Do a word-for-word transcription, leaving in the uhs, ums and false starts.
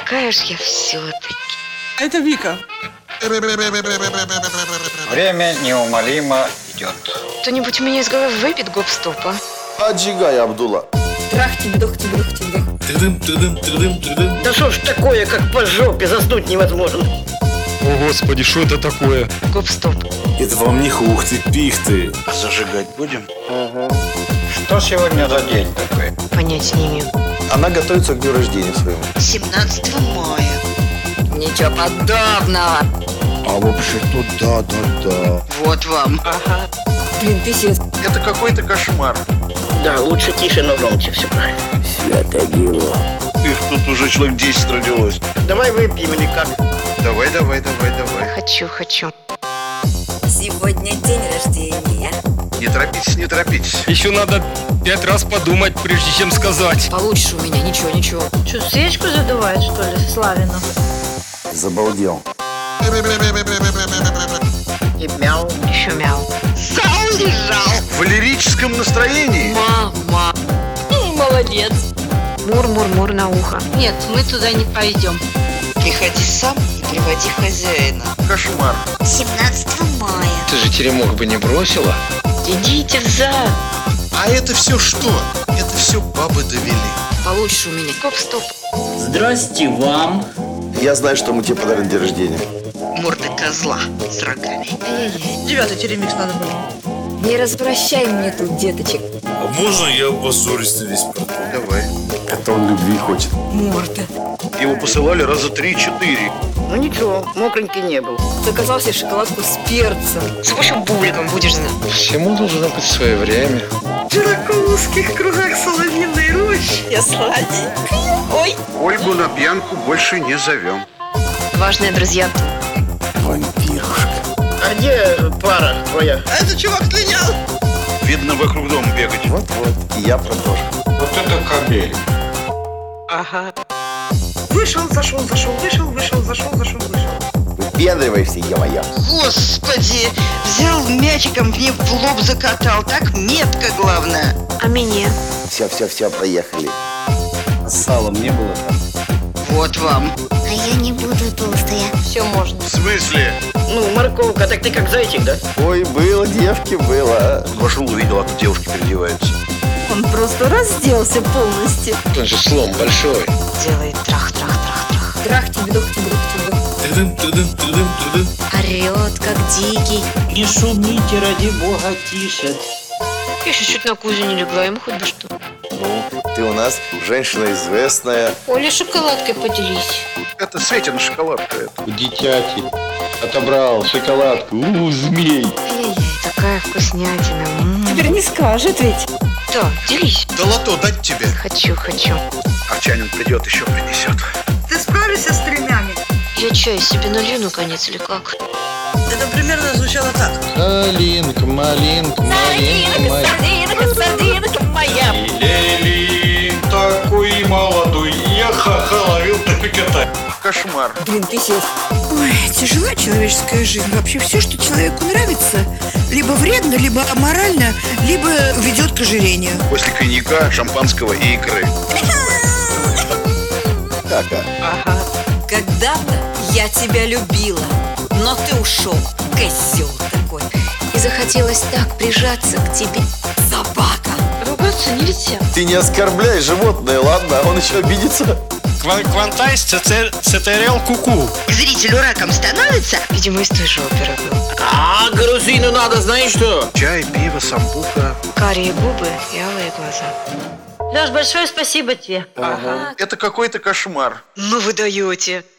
какая ж я все-таки. Это Вика. Время неумолимо идет. Кто-нибудь у меня из головы выпит гоп-стопа? Отжигай, Абдулла. Трахти-бдух-ти-бдух-ти-бдух. Тыдым, тыдым, тыдым, тыдым. Да что ж такое, как по жопе заснуть невозможно? О, Господи, что это такое? Гоп-стоп. Это вам не хухты-пихты. А зажигать будем? Что сегодня за день такой? Понятия не имею. Она готовится к дню рождения своему. семнадцатого мая. Ничего подобного. А вообще-то да-да-да. Вот вам. Ага. Блин, писец. Это какой-то кошмар. Да, лучше тише, но громче, все правильно. Свято дело. Их тут уже человек десять родилось. Давай выпьем или как? Давай, давай, давай, давай. Хочу, хочу. Сегодня день рождения. Не торопитесь, не торопитесь. Еще надо пять раз подумать, прежде чем сказать. Получше у меня, ничего, ничего. Что, свечку задувает, что ли, Славину? Забалдел. И мяу. Еще мяу. Сам лежал. В лирическом настроении. Мама. Молодец. Мур-мур-мур на ухо. Нет, мы туда не пойдем. Приходи сам и приводи хозяина. Кошмар. семнадцатого мая. Ты же теремок бы не бросила? Идите в зад. А это все что? Это все бабы довели. Получше у меня. Гоп-стоп. Здрасте вам. Я знаю, что мы тебе подарим день рождения. Морда козла с рогами. Девятый теремикс надо было. Не развращай мне тут, деточек. А можно я поссорюсь на весь портал? Давай. Это он любви хочет. Морда. Его посылали раза три-четыре. Ну ничего, мокренький не был. Заказал себе шоколадку с перцем. С еще бубликом будешь знать. Всему должно быть свое время. В широкоузких кругах соловьиной рощи. Я сладенькая. Ой. Ольгу на пьянку больше не зовем. Важные друзья. Вампирушка. А где пара твоя? Это чувак слинял. Видно, вокруг дома бегать. Вот-вот. И я продолжу. Вот это кобель. Ага. Вышел, зашел, зашел, вышел, вышел, зашел, зашел, вышел. Выпендриваешься, е-мое. Господи, взял мячиком, мне в лоб закатал. Так метко, главное. А мне? Все-все-все, проехали. А с салом не было там? Вот вам. А я не буду толстая. Все можно. В смысле? Ну, морковка, так ты как зайчик, да? Ой, было, девки, было. Вошел, увидел, а тут девушки переодеваются. Он просто разделся полностью. Он же слом большой. Делает трах-трах-трах-трах. Трахти-бдух-ти-бдух-ти-бдух. Тыдым, тыдым, тыдым, тыдым. Орет, как дикий. Не шумите, ради бога, тише. Я еще чуть на кузю не легла, ему хоть бы что. Ну, ты у нас женщина известная. Оля, шоколадкой поделись. Это Светина шоколадка. Это. Дитяти. Отобрал шоколадку. У, змей. Ай-яй-яй, такая вкуснятина. М-м. Теперь не скажет ведь. Да, делись. Да лото дать тебе. Хочу, хочу. Овчанин придет, еще принесет. Ты справишься с тремями? Я чай себе налью наконец или как? Это примерно звучало так. Малинка, малинка, малинка моя. Сардинка, сардинка моя. Лели, такой молодой, я ха-ха ловил кота. Кошмар. Блин, писец. Ой, тяжела человеческая жизнь. Вообще все, что человеку нравится, либо вредно, либо аморально, либо ведет к ожирению. После коньяка, шампанского и икры. Так, а? Ага. Когда-то я тебя любила, но ты ушел, козел такой. И захотелось так прижаться к тебе. Собака. Ругаться нельзя. Ты не оскорбляй животное, ладно? Он еще обидится. Квантай сцетерел куку. Зрителю раком становится? Видимо, из той же оперы был. А грузину надо, знаешь что? Чай, пиво, самбука. Карие губы и алые глаза. Леш, большое спасибо тебе. Это какой-то кошмар. Ну вы даете.